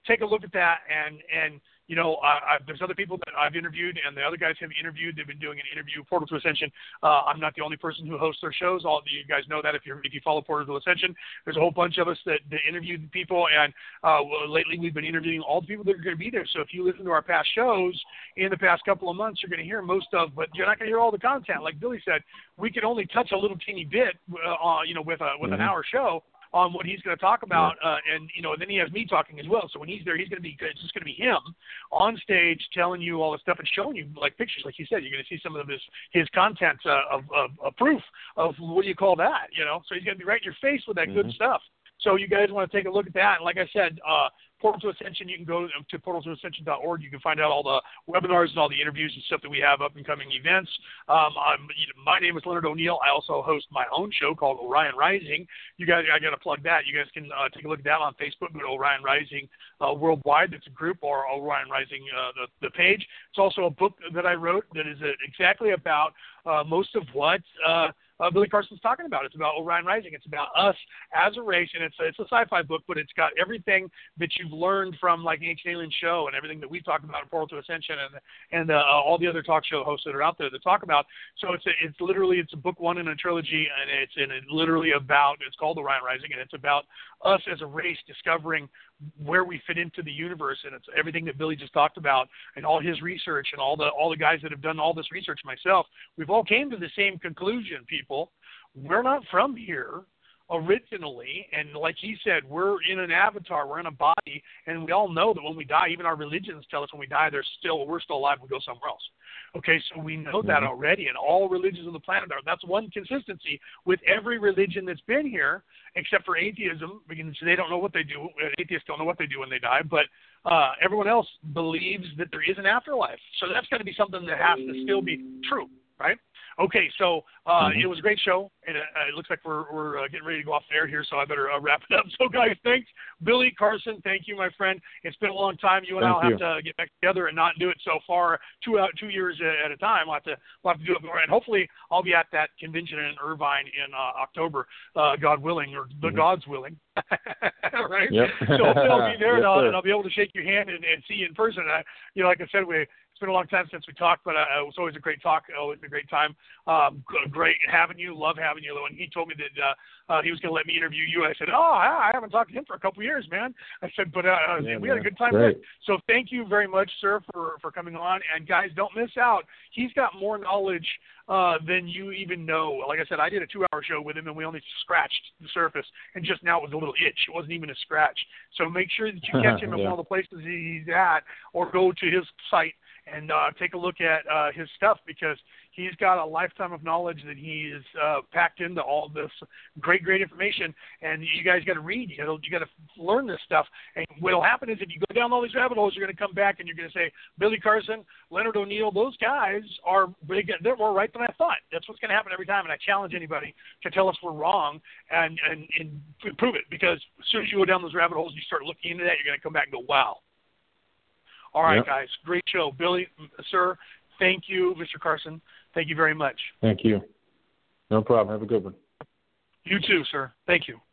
take a look at that, and and you know, I, I, there's other people that I've interviewed, and the other guys have interviewed. They've been doing an interview, Portal to Ascension. Uh, I'm not the only person who hosts their shows. All of you guys know that if you if you follow Portal to Ascension. There's a whole bunch of us that, that interview people, and uh, well, lately we've been interviewing all the people that are going to be there. So if you listen to our past shows in the past couple of months, you're going to hear most of, but you're not going to hear all the content. Like Billy said, we can only touch a little teeny bit, uh, uh, you know, with a with mm-hmm. an hour show on what he's going to talk about, uh, and you know, and then he has me talking as well. So when he's there, he's going to be it's just going to be him on stage telling you all the stuff and showing you like pictures, like you said. You're going to see some of his his content uh, of, of of proof of what do you call that, you know? So he's going to be right in your face with that mm-hmm. good stuff. So you guys want to take a look at that. And like I said, uh, Portal to Ascension, you can go to portal to ascension dot org. You can find out all the webinars and all the interviews and stuff that we have up and coming events. Um, I'm, you know, my name is Leonard O'Neill. I also host my own show called Orion Rising. You guys, I got to plug that. You guys can uh, take a look at that on Facebook. Go to Orion Rising uh, Worldwide. It's a group, or Orion Rising, uh, the, the page. It's also a book that I wrote that is uh, exactly about uh, most of what uh, Uh, Billy Carson's talking about. It's about Orion Rising. It's about us as a race, and it's a, it's a sci-fi book, but it's got everything that you've learned from like Ancient Alien Show and everything that we talked about in Portal to Ascension and and uh, all the other talk show hosts that are out there that talk about. So it's a, it's literally it's a book one in a trilogy, and it's and it's literally about it's called Orion Rising, and it's about us as a race discovering where we fit into the universe, and it's everything that Billy just talked about and all his research and all the all the guys that have done all this research. Myself, we've all came to the same conclusion, people. We're not from here originally, and like he said, we're in an avatar, we're in a body, and we all know that when we die, even our religions tell us when we die, there's still we're still alive, we go somewhere else. Okay, so we know that already, and all religions on the planet are. That's one consistency with every religion that's been here, except for atheism, because they don't know what they do. Atheists don't know what they do when they die, but uh, everyone else believes that there is an afterlife. So that's going to be something that has to still be true, right? Okay, so uh, mm-hmm. it was a great show, and uh, it looks like we're, we're uh, getting ready to go off the air here, so I better uh, wrap it up. So, guys, thanks. Billy Carson, thank you, my friend. It's been a long time. You and I will have to get back together and not do it so far, two out two years at a time. We'll have to, we'll have to do it more, and hopefully I'll be at that convention in Irvine in uh, October, uh, God willing, or the mm-hmm. God's willing. Right? Yep. So I'll be there, yes, and, I'll, and I'll be able to shake your hand and, and see you in person. I, you know, like I said, we. It's been a long time since we talked, but uh, it was always a great talk, always a great time. Um, great having you, love having you. When he told me that uh, uh, he was going to let me interview you, I said, oh, I haven't talked to him for a couple of years, man. I said, but uh, yeah, we man. had a good time there. So thank you very much, sir, for, for coming on. And, guys, don't miss out. He's got more knowledge uh, than you even know. Like I said, I did a two-hour show with him, and we only scratched the surface. And just now it was a little itch. It wasn't even a scratch. So make sure that you catch him yeah. at one of the places he's at, or go to his site and uh, take a look at uh, his stuff, because he's got a lifetime of knowledge that he is uh, packed into all this great, great information. And you guys got to read. You got to you got to learn this stuff. And what'll happen is if you go down all these rabbit holes, you're going to come back and you're going to say, Billy Carson, Leonard O'Neill, those guys are they get, they're more right than I thought. That's what's going to happen every time. And I challenge anybody to tell us we're wrong and and, and prove it, because as soon as you go down those rabbit holes, you start looking into that, you're going to come back and go, wow. All right, yep. guys, great show. Billy, sir, thank you. Mister Carson, thank you very much. Thank you. No problem. Have a good one. You too, sir. Thank you.